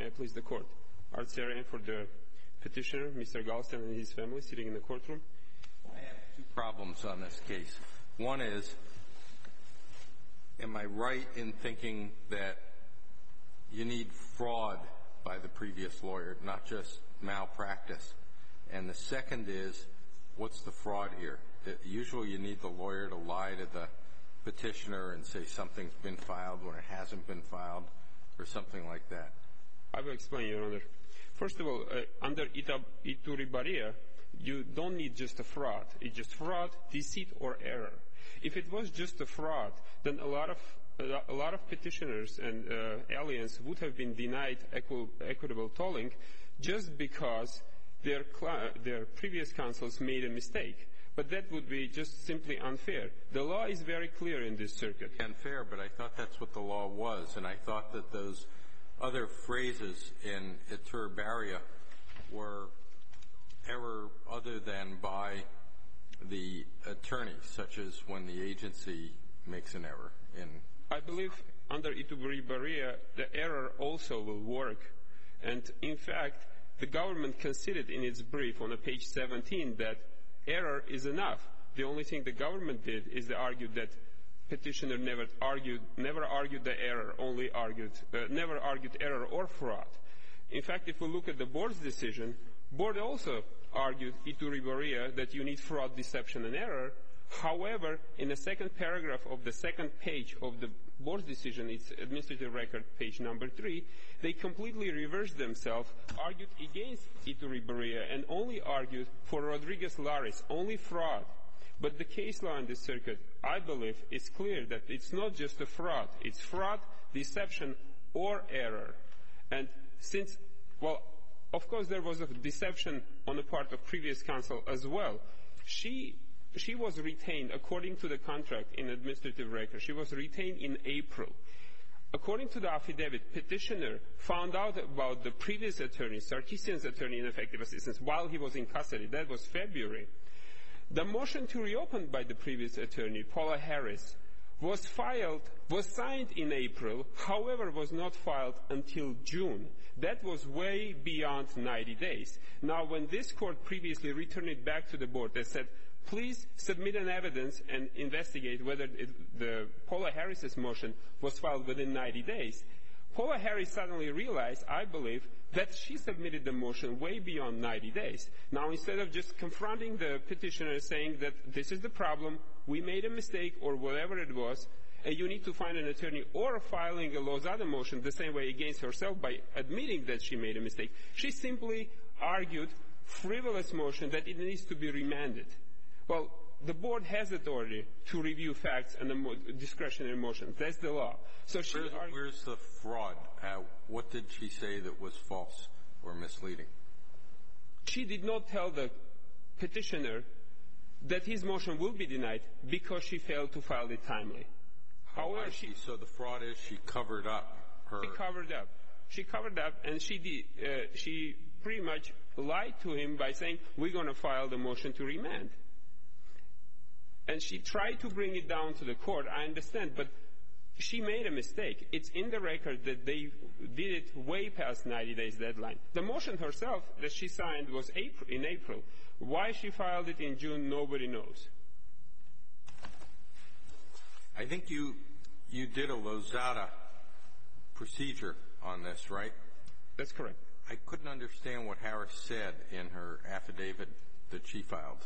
I please the court? Art Sarian for the petitioner, Mr. Galston, and his family sitting in the courtroom. I have two problems on this case. One is, am I right in thinking that you need fraud by the previous lawyer, not just malpractice? And the second is, what's the fraud here? Usually you need the lawyer to lie to the petitioner and say something's been filed when it hasn't been filed, or something like that. I will explain, Your Honor. First of all, under Iturribarria, you don't need just a fraud. It's just fraud, deceit, or error. If it was just a fraud, then a lot of petitioners and aliens would have been denied equitable tolling just because their previous counsels made a mistake. But that would be just simply unfair. The law is very clear in this circuit. Unfair, but I thought that's what the law was, and I thought that those other phrases in Iturribarria were error other than by the attorney, such as when the agency makes an error. I believe under Iturribarria, the error also will work. And in fact, the government conceded in its brief on page 17 that error is enough. The only thing the government did is they argued that petitioner never argued the error, never argued error or fraud. In fact, if we look at the board's decision, board also argued Iturribarria that you need fraud, deception, and error. However, in the second paragraph of the second page of the board's decision, it's administrative record page number 3, they completely reversed themselves, argued against Iturribarria, and only argued for Rodriguez-Lares, only fraud. But the case law in this circuit, I believe, is clear that it's not just a fraud. It's fraud, deception, or error. And since, well, of course there was a deception on the part of previous counsel as well. She was retained, according to the contract in administrative record, she was retained in April. According to the affidavit, petitioner found out about the previous attorney, Sarkisian's attorney, ineffective assistance, while he was in custody. That was February. The motion to reopen by the previous attorney, Paula Harris, was signed in April, however, was not filed until June. That was way beyond 90 days. Now, when this court previously returned it back to the board, they said, please submit an evidence and investigate whether the Paula Harris's motion was filed within 90 days. Paula Harris suddenly realized, I believe, that she submitted the motion way beyond 90 days. Now, instead of just confronting the petitioner saying that this is the problem, we made a mistake, or whatever it was, and you need to find an attorney, or filing a Lozada motion the same way against herself by admitting that she made a mistake, she simply argued frivolous motion that it needs to be remanded. Well, the board has authority to review facts and discretionary motions. That's the law. So where's the fraud? What did she say that was false or misleading? She did not tell the petitioner that his motion will be denied because she failed to file it timely. However, so the fraud is she covered up her... She covered up, and she pretty much lied to him by saying, we're going to file the motion to remand. And she tried to bring it down to the court, I understand, but she made a mistake. It's in the record that they did it way past 90 days deadline. The motion herself that she signed was in April. Why she filed it in June, nobody knows. I think you did a Lozada procedure on this, right? That's correct. I couldn't understand what Harris said in her affidavit that she filed.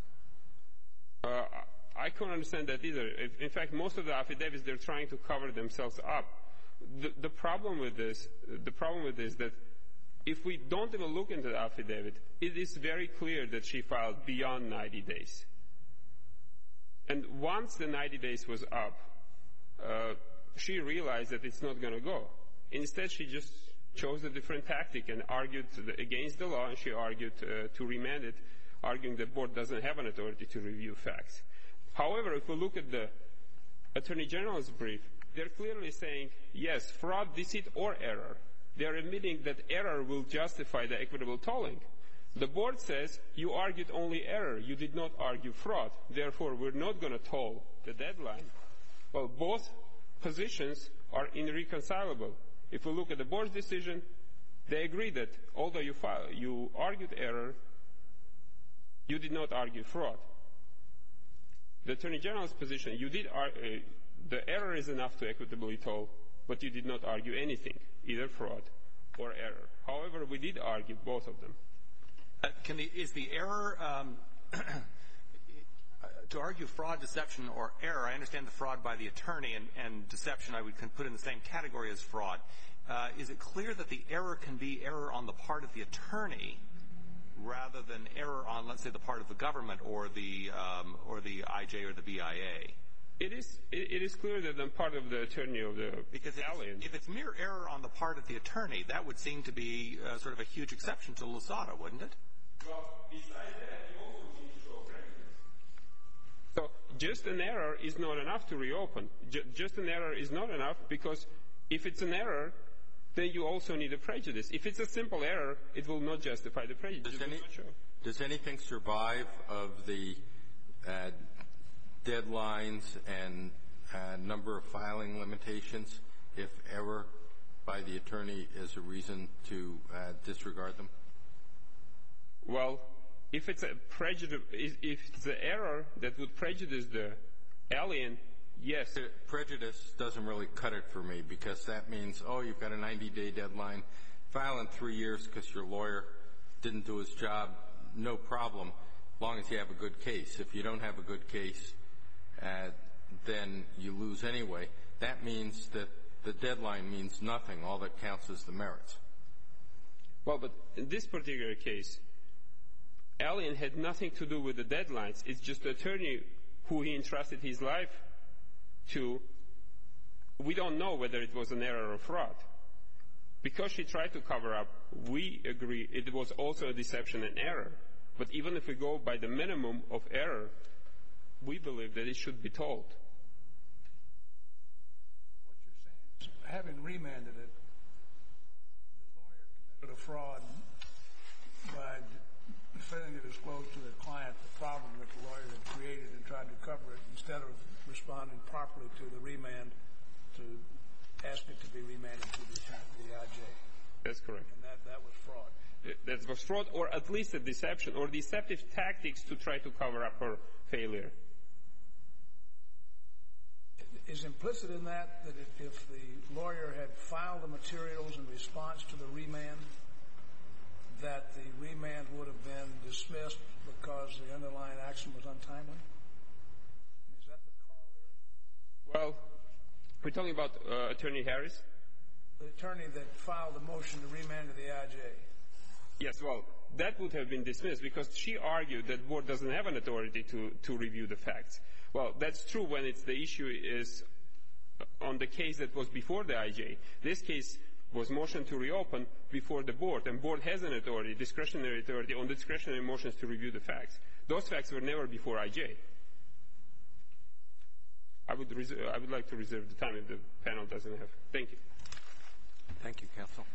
I couldn't understand that either. In fact, most of the affidavits, they're trying to cover themselves up. The problem with this is that if we don't even look into the affidavit, it is very clear that she filed beyond 90 days. And once the 90 days was up, she realized that it's not going to go. Instead, she just chose a different tactic and argued against the law, and she argued to remand it, arguing the board doesn't have an authority to review facts. However, if we look at the Attorney General's brief, they're clearly saying, yes, fraud, deceit, or error. They're admitting that error will justify the equitable tolling. The board says, you argued only error. You did not argue fraud. Therefore, we're not going to toll the deadline. Well, both positions are irreconcilable. If we look at the board's decision, They agree that although you argued error, you did not argue fraud. The Attorney General's position, the error is enough to equitably toll, but you did not argue anything, either fraud or error. However, we did argue both of them. Is the error to argue fraud, deception, or error? I understand the fraud by the attorney and deception I would put in the same category as fraud. Is it clear that the error can be error on the part of the attorney rather than error on, let's say, the part of the government or the IJ or the BIA? It is clear that I'm part of the attorney of the alien. If it's mere error on the part of the attorney, that would seem to be sort of a huge exception to Lozada, wouldn't it? Well, besides that, you also need to show prejudice. So just an error is not enough to reopen. Just an error is not enough because if it's an error, then you also need a prejudice. If it's a simple error, it will not justify the prejudice. Does anything survive of the deadlines and number of filing limitations if error by the attorney is a reason to disregard them? Well, if it's the error that would prejudice the alien, yes. Prejudice doesn't really cut it for me because that means, you've got a 90-day deadline. File in 3 years because your lawyer didn't do his job, no problem, as long as you have a good case. If you don't have a good case, then you lose anyway. That means that the deadline means nothing. All that counts is the merits. Well, but in this particular case, alien had nothing to do with the deadlines. It's just the attorney who he entrusted his life to. We don't know whether it was an error or fraud. Because she tried to cover up, we agree it was also a deception and error. But even if we go by the minimum of error, we believe that it should be told. What you're saying is, having remanded it, the lawyer committed a fraud by failing to disclose to the client the problem that the lawyer had created and tried to cover it instead of responding properly to the remand to ask it to be remanded to the IJ. That's correct. And that was fraud. That was fraud, or at least a deception, or deceptive tactics to try to cover up her failure. Is implicit in that if the lawyer had filed the materials in response to the remand, that the remand would have been dismissed because the underlying action was untimely? Is that the corollary? Well, we're talking about Attorney Harris? The attorney that filed the motion to remand to the IJ. Yes, well, that would have been dismissed because she argued that board doesn't have an authority to review the facts. Well, that's true when the issue is on the case that was before the IJ. This case was motion to reopen before the board, and board has an authority, discretionary authority, on discretionary motions to review the facts. Those facts were never before IJ. I would like to reserve the time if the panel doesn't have. Thank you. Thank you, counsel.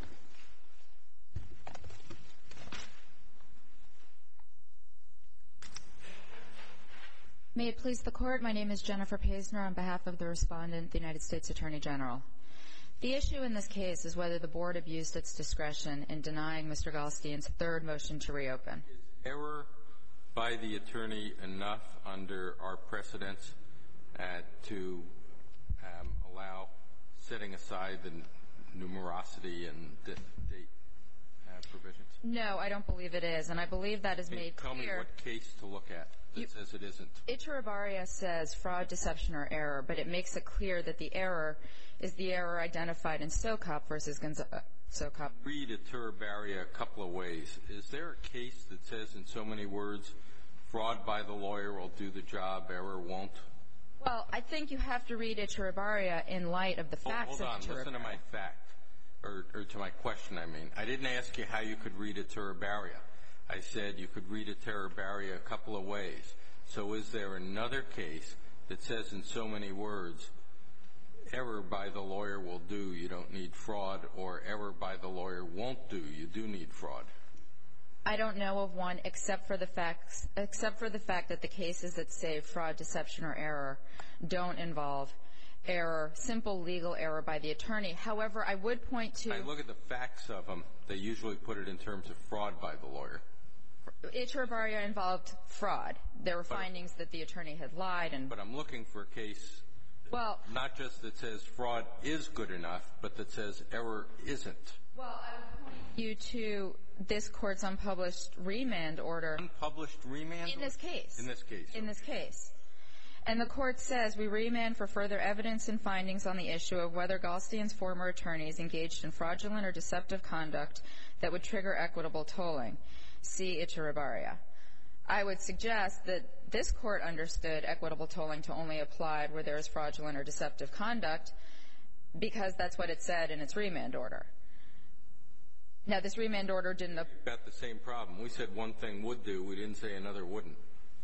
May it please the Court, my name is Jennifer Paisner on behalf of the respondent, the United States Attorney General. The issue in this case is whether the board abused its discretion in denying Mr. Galstein's third motion to reopen. Is error by the attorney enough under our precedents to allow setting aside the numerosity and date provisions? No, I don't believe it is, and I believe that is made clear. Tell me what case to look at that says it isn't. Iturribarria says fraud, deception, or error, but it makes it clear that the error is the error identified in Socop versus Socop. Read Iturribarria a couple of ways. Is there a case that says in so many words, fraud by the lawyer will do the job, error won't? Well, I think you have to read Iturribarria in light of the facts of Iturribarria. Hold on. Listen to my fact, or to my question, I mean. I didn't ask you how you could read Iturribarria. I said you could read Iturribarria a couple of ways. So is there another case that says in so many words, error by the lawyer will do, you don't need fraud, or error by the lawyer won't do, you do need fraud? I don't know of one except for the fact that the cases that say fraud, deception, or error don't involve error, simple legal error by the attorney. However, I would point to... I look at the facts of them. They usually put it in terms of fraud by the lawyer. Echevarria involved fraud. There were findings that the attorney had lied and... But I'm looking for a case not just that says fraud is good enough, but that says error isn't. Well, I would point you to this Court's unpublished remand order. Unpublished remand? In this case. In this case. In this case. And the Court says, we remand for further evidence and findings on the issue of whether Galstian's former attorneys engaged in fraudulent or deceptive conduct that would trigger equitable tolling. See Echevarria. I would suggest that this Court understood equitable tolling to only apply where there is fraudulent or deceptive conduct because that's what it said in its remand order. Now, this remand order didn't... We've got the same problem. We said one thing would do. We didn't say another wouldn't.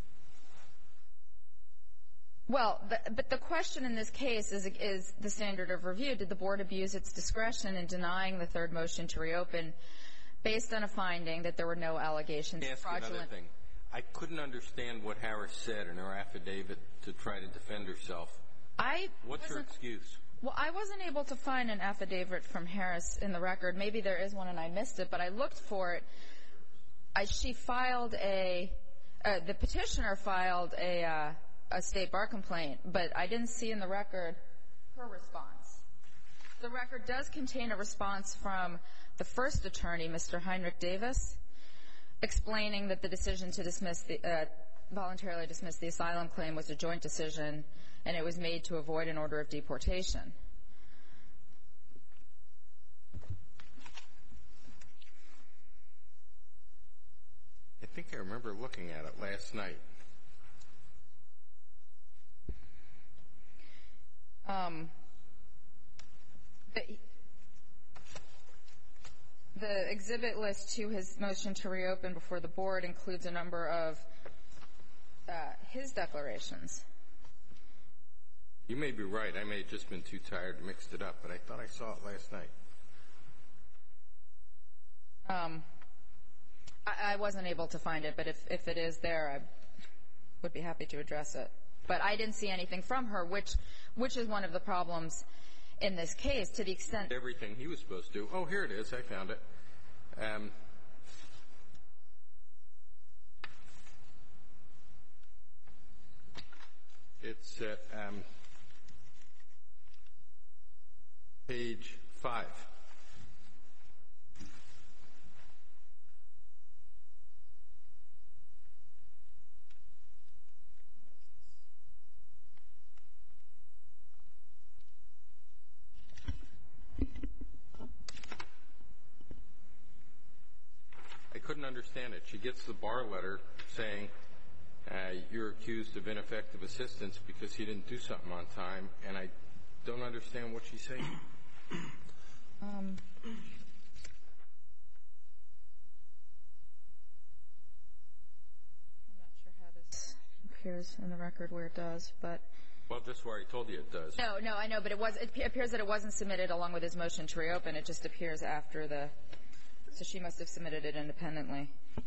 Well, but the question in this case is the standard of review. Did the Board abuse its discretion in denying the third motion to reopen based on a finding that there were no allegations of fraudulent... Let me ask you another thing. I couldn't understand what Harris said in her affidavit to try to defend herself. What's her excuse? Well, I wasn't able to find an affidavit from Harris in the record. Maybe there is one and I missed it, but I looked for it. She filed the petitioner filed a state bar complaint, but I didn't see in the record her response. The record does contain a response from the first attorney, Mr. Heinrich Davis, explaining that the decision to voluntarily dismiss the asylum claim was a joint decision and it was made to avoid an order of deportation. I think I remember looking at it last night. The exhibit list to his motion to reopen before the Board includes a number of his declarations. You may be right. I may have just been too tired and mixed it up, but I thought I saw it last night. I wasn't able to find it, but if it is there, I would be happy to address it. But I didn't see anything from her, which is one of the problems in this case, to the extent... Everything he was supposed to do. Oh, here it is. I found it. It's at page 5. I couldn't understand it. She gets the bar letter saying you're accused of ineffective assistance because you didn't do something on time, and I don't understand what she's saying. I'm not sure how this appears in the record where it does, but... Well, just where I told you it does. No, I know, but it appears that it wasn't submitted along with his motion to reopen. It just appears after the... So she must have submitted it independently.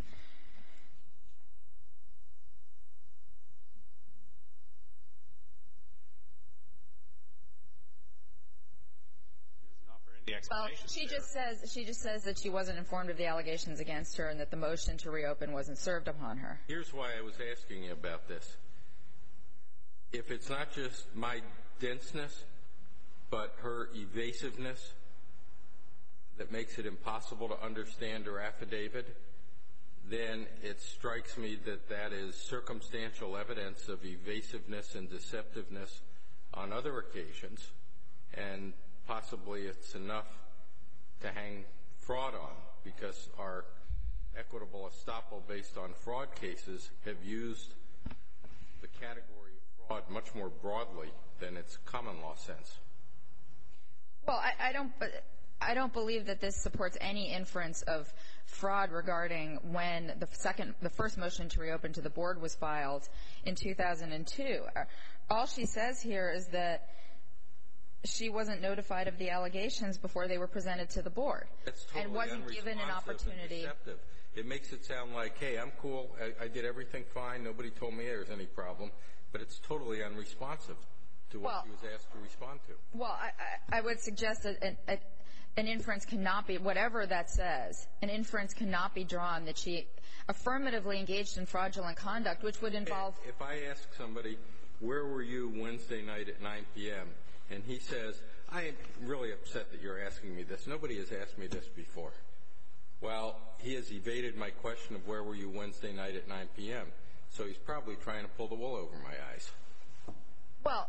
Well, she just says that she wasn't informed of the allegations against her and that the motion to reopen wasn't served upon her. Here's why I was asking you about this. If it's not just my denseness, but her evasiveness that makes it impossible to understand her affidavit, then it strikes me that that is circumstantial evidence of evasiveness and deceptiveness on other occasions, and possibly it's enough to hang fraud on, because our equitable estoppel based on fraud cases have used the category of fraud much more broadly than its common law sense. Well, I don't believe that this supports any inference of fraud regarding when the first motion to reopen to the Board was filed in 2002. All she says here is that she wasn't notified of the allegations before they were presented to the Board. And wasn't given an opportunity. Deceptive. It makes it sound like, hey, I'm cool, I did everything fine, nobody told me there was any problem, but it's totally unresponsive to what she was asked to respond to. Well, I would suggest that an inference cannot be, whatever that says, an inference cannot be drawn that she affirmatively engaged in fraudulent conduct, which would involve... If I ask somebody, where were you Wednesday night at 9 p.m., and he says, I am really upset that you're asking me this. Nobody has asked me this before. Well, he has evaded my question of where were you Wednesday night at 9 p.m., so he's probably trying to pull the wool over my eyes. Well,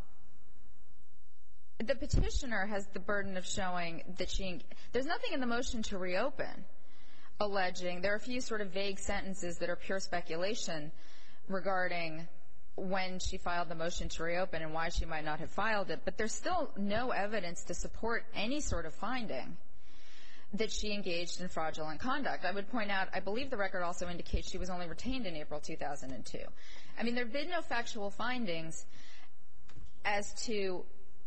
the petitioner has the burden of showing that there's nothing in the motion to reopen alleging, there are a few sort of vague sentences that are pure speculation regarding when she filed the motion to reopen and why she might not have filed it, but there's still no evidence to support any sort of finding that she engaged in fraudulent conduct. I would point out, I believe the record also indicates she was only retained in April 2002. I mean, there have been no factual findings as to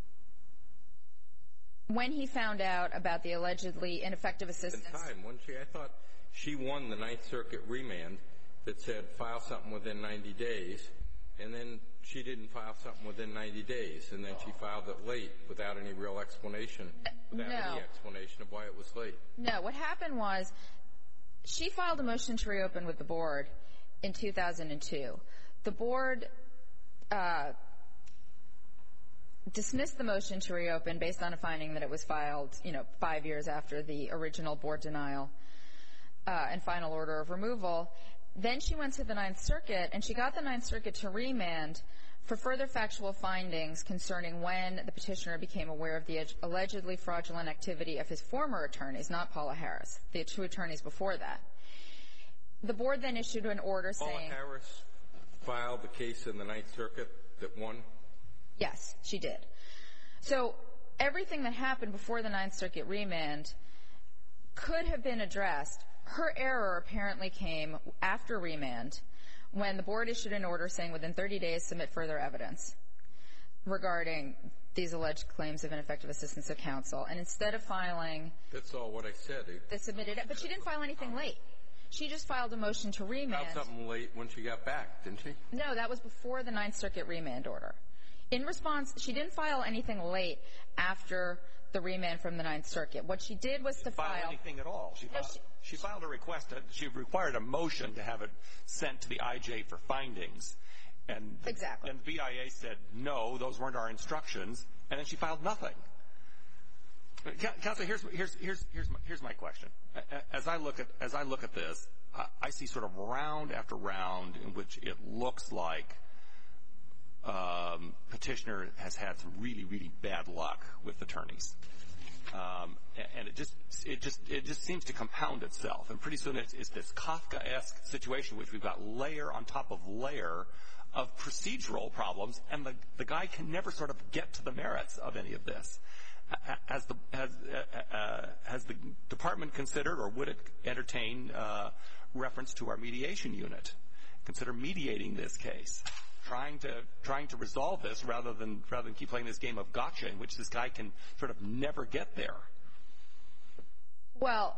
when he found out about the allegedly ineffective assistance. In time, wasn't she? I thought she won the Ninth Circuit remand that said file something within 90 days, and then she didn't file something within 90 days, and then she filed it late without any real explanation, without any explanation of why it was late. No, what happened was she filed a motion to reopen with the board in 2002. The board dismissed the motion to reopen based on a finding that it was filed, 5 years after the original board denial and final order of removal. Then she went to the Ninth Circuit, and she got the Ninth Circuit to remand for further factual findings concerning when the petitioner became aware of the allegedly fraudulent activity of his former attorneys, not Paula Harris, the two attorneys before that. The board then issued an order saying... Paula Harris filed the case in the Ninth Circuit that won? Yes, she did. So everything that happened before the Ninth Circuit remand could have been addressed. Her error apparently came after remand when the board issued an order saying within 30 days submit further evidence regarding these alleged claims of ineffective assistance of counsel. And instead of filing... That's all what I said. They submitted it, but she didn't file anything late. She just filed a motion to remand. Filed something late when she got back, didn't she? No, that was before the Ninth Circuit remand order. In response, she didn't file anything late after the remand from the Ninth Circuit. What she did was to file... She didn't file anything at all. She filed a request. She required a motion to have it sent to the IJ for findings. And exactly. And the BIA said, no, those weren't our instructions. And then she filed nothing. Counselor, here's my question. As I look at this, I see sort of round after round in which it looks like petitioner has had some really, really bad luck with attorneys. And it just seems to compound itself. And pretty soon it's this Kafkaesque situation which we've got layer on top of layer of procedural problems, and the guy can never sort of get to the merits of any of this. Has the department considered, or would it entertain reference to our mediation unit? Consider mediating this case, trying to resolve this rather than keep playing this game of gotcha in which this guy can sort of never get there. Well,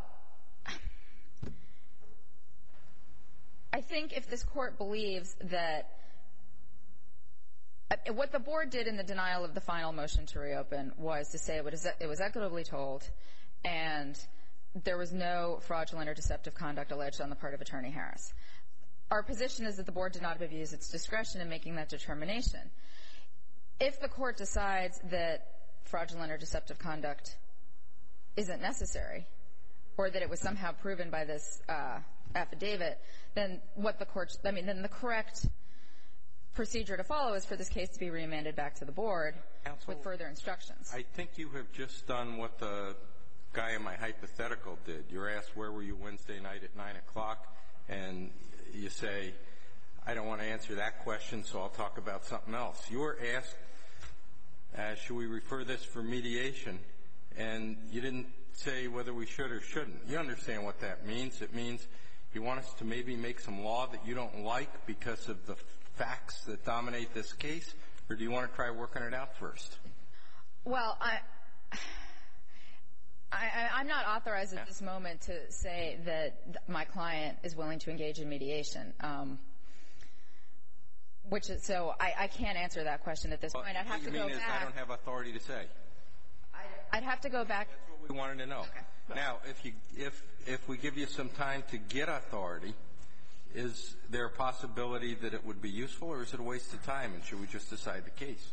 I think if this court believes that what the board did in the denial of the final motion to reopen was to say it was equitably told and there was no fraudulent or deceptive conduct alleged on the part of Attorney Harris. Our position is that the board did not abuse its discretion in making that determination. If the court decides that fraudulent or deceptive conduct isn't necessary, or that it was somehow proven by this affidavit, then the correct procedure to follow is for this case to be remanded back to the board with further instructions. I think you have just done what the guy in my hypothetical did. You're asked, where were you Wednesday night at 9 o'clock? And you say, I don't want to answer that question, so I'll talk about something else. You were asked, should we refer this for mediation? And you didn't say whether we should or shouldn't. You understand what that means. It means you want us to maybe make some law that you don't like because of the facts that dominate this case, or do you want to try working it out first? Well, I'm not authorized at this moment to say that my client is willing to engage in mediation. So I can't answer that question at this point. I'd have to go back. What you mean is I don't have authority to say. I'd have to go back. That's what we wanted to know. Okay. Now, if we give you some time to get authority, is there a possibility that it would be useful, or is it a waste of time, and should we just decide the case?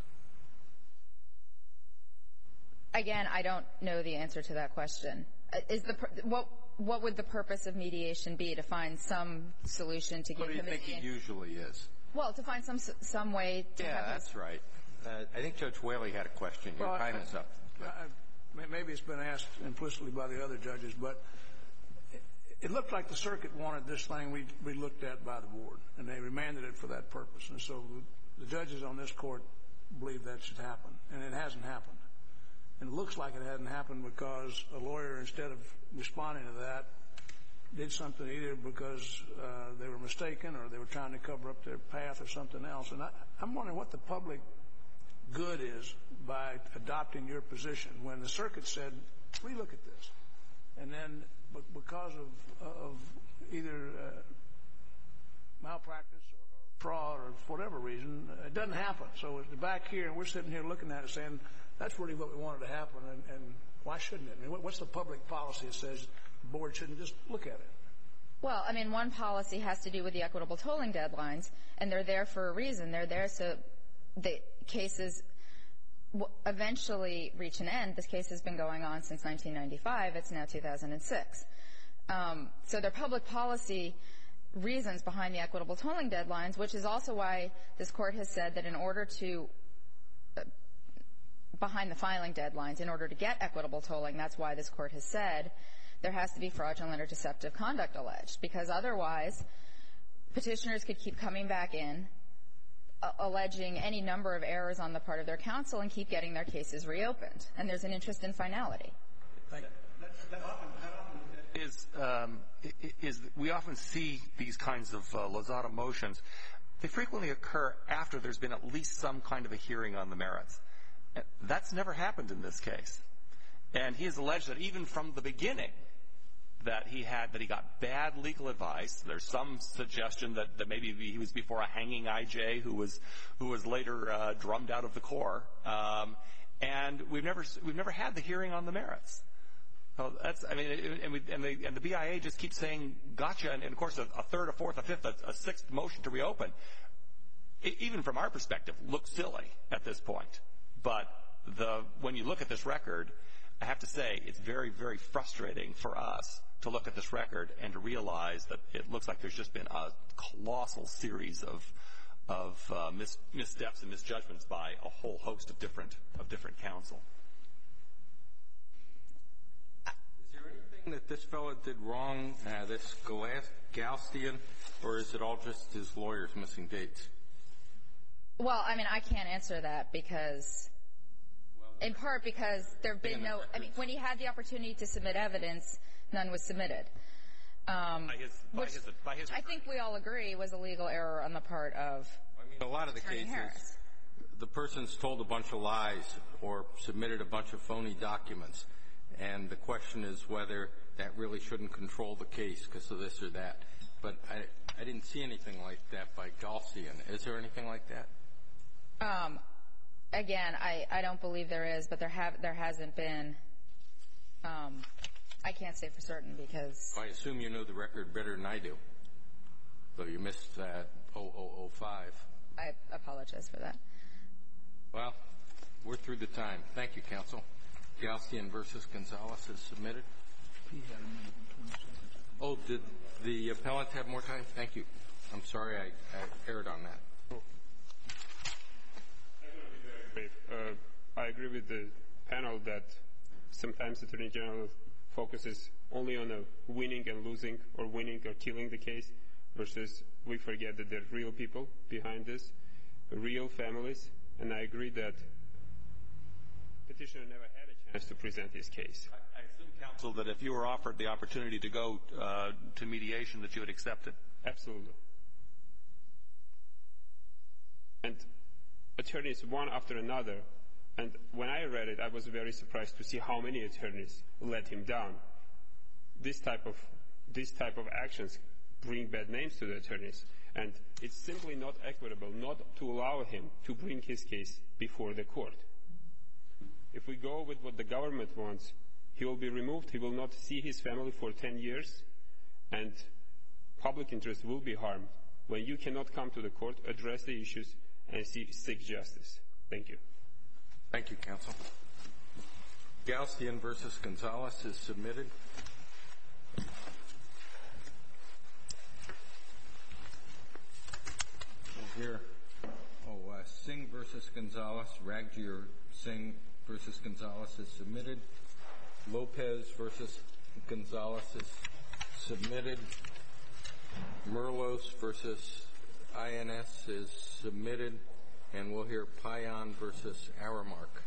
Again, I don't know the answer to that question. What would the purpose of mediation be? To find some solution to give him What do you think it usually is? Well, to find some way to have that's right. I think Judge Whaley had a question. Your time is up. Maybe it's been asked implicitly by the other judges, but it looked like the circuit wanted this thing we looked at by the board, and they remanded it for that purpose. And so the judges on this court believe that should happen, and it hasn't happened. And it looks like it hadn't happened because a lawyer, instead of responding to that, did something either because they were mistaken or they were trying to cover up their path or something else. And I'm wondering what the public good is by adopting your position when the circuit said, relook at this. And then because of either malpractice or fraud or for whatever reason, it doesn't happen. So it's back here, and we're sitting here looking at it saying, that's really what we wanted to happen, and why shouldn't it? I mean, what's the public policy that says the board shouldn't just look at it? Well, I mean, one policy has to do with the equitable tolling deadlines, and they're there for a reason. They're there so the cases eventually reach an end. This case has been going on since 1995. It's now 2006. So there are public policy reasons behind the equitable tolling deadlines, which is also why this Court has said that in order to behind the filing deadlines, in order to get equitable tolling, that's why this Court has said there has to be fraudulent or deceptive conduct alleged, because otherwise petitioners could keep coming back in, alleging any number of errors on the part of their counsel and keep getting their cases reopened. And there's an interest in finality. We often see these kinds of Lozada motions. They frequently occur after there's been at least some kind of a hearing on the merits. That's never happened in this case. And he has alleged that even from the beginning that he got bad legal advice. There's some suggestion that maybe he was before a hanging IJ who was later drummed out of the Corps. And we've never had the hearing on the merits. So and the BIA just keeps saying gotcha, and of course a third, a fourth, a fifth, a sixth motion to reopen, even from our perspective, looks silly at this point. But when you look at this record, I have to say it's very, very frustrating for us to look at this record and to realize that it looks like there's just been a colossal series of missteps and misjudgments by a whole host of different counsel. Is there anything that this fellow did wrong, this Galstian, or is it all just his lawyers missing dates? Well, I mean, I can't answer that because, in part because there have been no, I mean, when he had the opportunity to submit evidence, none was submitted. Which I think we all agree was a legal error on the part of a lot of the Attorney cases, Harris. The person's told a bunch of lies or submitted a bunch of phony documents, and the question is whether that really shouldn't control the case because of this or that. But I didn't see anything like that by Galstian. Is there anything like that? Again, I don't believe there is, but there hasn't been. I can't say for certain because I assume you know the record better than I do. So you missed that 0005. I apologize for that. Well, we're through the time. Thank you, counsel. Galstian versus Gonzalez is submitted. Oh, did the appellant have more time? Thank you. I'm sorry I erred on that. I agree with the panel that sometimes the Attorney General focuses only on winning and losing or winning or killing the case versus we forget that there are real people behind this, real families, and I agree that petitioner never had a chance to present his case. I assume, counsel, that if you were offered the opportunity to go to mediation that you would accept it. Absolutely. And attorneys one after another, and when I read it, I was very surprised to see how many attorneys let him down. This type of actions bring bad names to the attorneys. And it's simply not equitable not to allow him to bring his case before the court. If we go with what the government wants, he will be removed, he will not see his family for 10 years, and public interest will be harmed when you cannot come to the court, address the issues, and seek justice. Thank you. Thank you, counsel. Galstian versus Gonzalez is submitted. We'll hear Singh versus Gonzalez. Ragjir Singh versus Gonzalez is submitted. Lopez versus Gonzalez is submitted. Merlos versus INS is submitted. And we'll hear Payan versus Aramark.